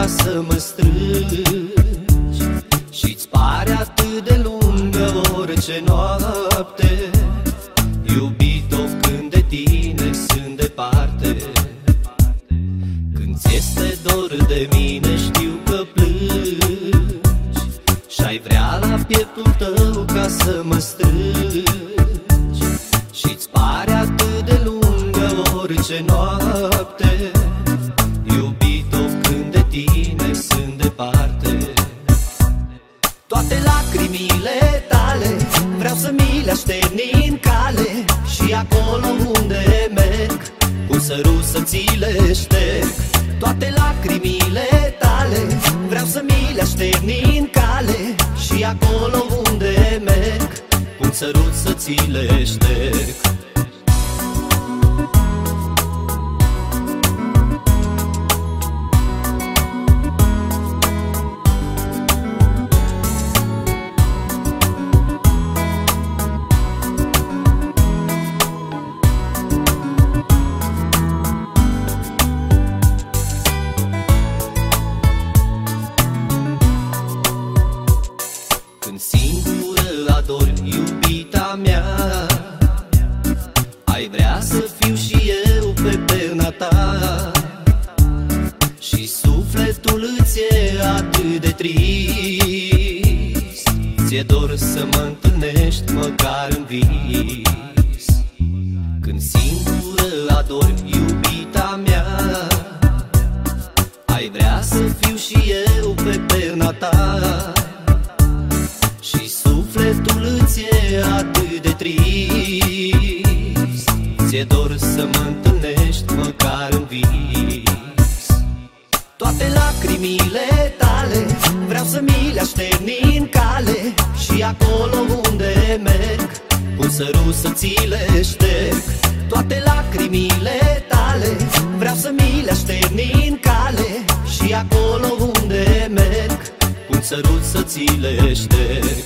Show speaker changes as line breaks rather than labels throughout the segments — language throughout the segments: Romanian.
să mă strângi, și-ți pare atât de lungă orice noapte. Iubito, când de tine sunt departe, când ți este dor de mine, știu că plângi și-ai vrea la pieptul tău ca să mă strângi, și-ți pare atât de lungă orice noapte. Iubito, când de tine sunt departe, toate lacrimile tale vreau să mi le așterni în cale, și acolo unde merg cu sărut să ți le șterg. Toate lacrimile tale vreau să mi le așterni în cale, și acolo unde merg cu sărut să ți le șterg. Când singură ador, iubita mea, ai vrea să fiu și eu pe perna ta, și sufletul îți e atât de trist, ți-e dor să mă întâlnești măcar în vis. Când singură ador, iubita mea, ai vrea să fiu și eu pe perna ta, și sufletul îți e atât de trist, ți-e dor să mă întâlnești măcar în vis. Toate lacrimile tale vreau să mi le așterni în cale, și acolo unde merg cu sărut să ți le șterg. Toate lacrimile tale vreau să mi le așterni în cale, și acolo unde merg cu sărut să ți le șterg.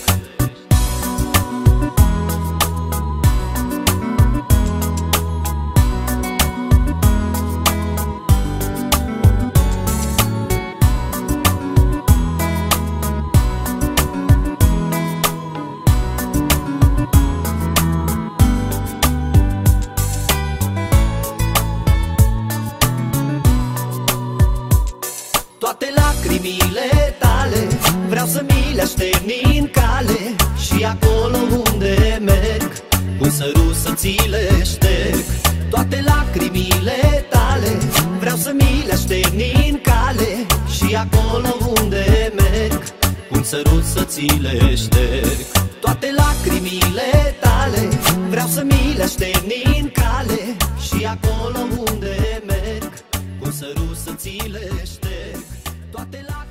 Toate lacrimile tale vreau să mi le așterni în cale, și acolo unde merg cu sărut să ți le șterg. Toate lacrimile tale vreau să mi le așterni în cale, și acolo unde merg cu sărut să ți le șterg. Toate lacrimile tale vreau să mi le așterni în cale, și acolo unde merg cu sărut să ți le șterg. Toate